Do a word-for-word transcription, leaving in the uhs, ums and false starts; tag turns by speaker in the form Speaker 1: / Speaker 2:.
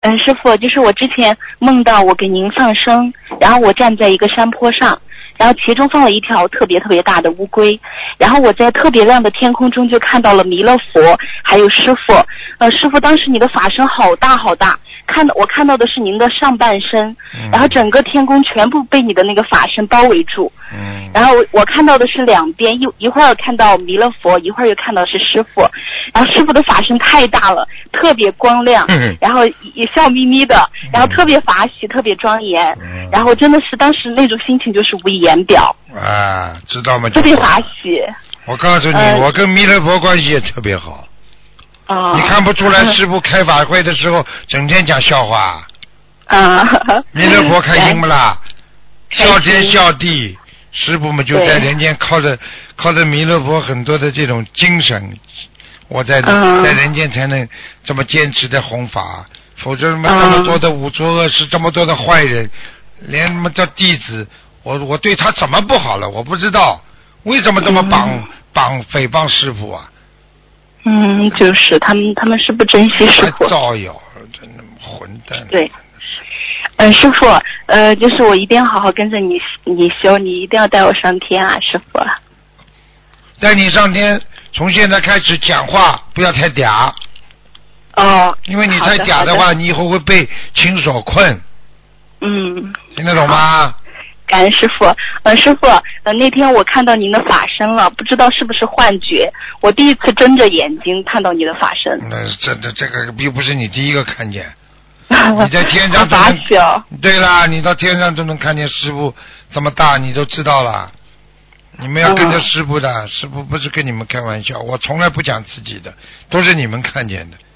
Speaker 1: 嗯，师傅，就是我之前梦到我给您放生，然后我站在一个山坡上，然后其中放了一条特别特别大的乌龟，然后我在特别亮的天空中就看到了弥勒佛还有师傅。呃，师傅，当时你的法身好大好大，看到我看到的是您的上半身，
Speaker 2: 嗯、
Speaker 1: 然后整个天空全部被你的那个法身包围住。
Speaker 2: 嗯，
Speaker 1: 然后我看到的是两边，一一会儿看到弥勒佛，一会儿又看到是师傅。然后师傅的法身太大了，特别光亮，
Speaker 2: 嗯、
Speaker 1: 然后也笑眯眯的，然后特别法喜，特别庄严，
Speaker 2: 嗯、
Speaker 1: 然后真的是当时那种心情就是无以言表。
Speaker 2: 啊，知道吗？
Speaker 1: 特别法喜。
Speaker 2: 我告诉你、呃，我跟弥勒佛关系也特别好。
Speaker 1: 哦。
Speaker 2: 你看不出来师父开法会的时候整天讲笑话。
Speaker 1: 啊。
Speaker 2: 弥勒佛开心不啦？笑天笑地。师父们就在人间靠着靠着弥勒佛很多的这种精神，我在、嗯、在人间才能这么坚持的弘法，否则什么这么多的五浊恶世，这么多的坏人，连什么叫弟子，我我对他怎么不好了？我不知道为什么这么绑、嗯、绑诽谤师父啊？
Speaker 1: 嗯，就是他们他们是不珍惜师父，
Speaker 2: 造谣，真的混蛋。
Speaker 1: 对。嗯，师傅，呃，就是我一定要好好跟着你，你修，你一定要带我上天啊，师傅。
Speaker 2: 带你上天，从现在开始讲话不要太嗲。
Speaker 1: 哦。
Speaker 2: 因为你太嗲的话，的你以后会被情所困。
Speaker 1: 嗯。
Speaker 2: 听得懂吗？
Speaker 1: 感恩师傅。呃，师傅，呃，那天我看到您的法身了，不知道是不是幻觉？我第一次睁着眼睛看到你的法身。
Speaker 2: 那这这这个又不是你第一个看见。你在天上都能，
Speaker 1: 哦、
Speaker 2: 对啦，你到天上都能看见师父这么大，你都知道了。你们要跟着师父的，嗯、师父不是跟你们开玩笑，我从来不讲自己的，都是你们看见的。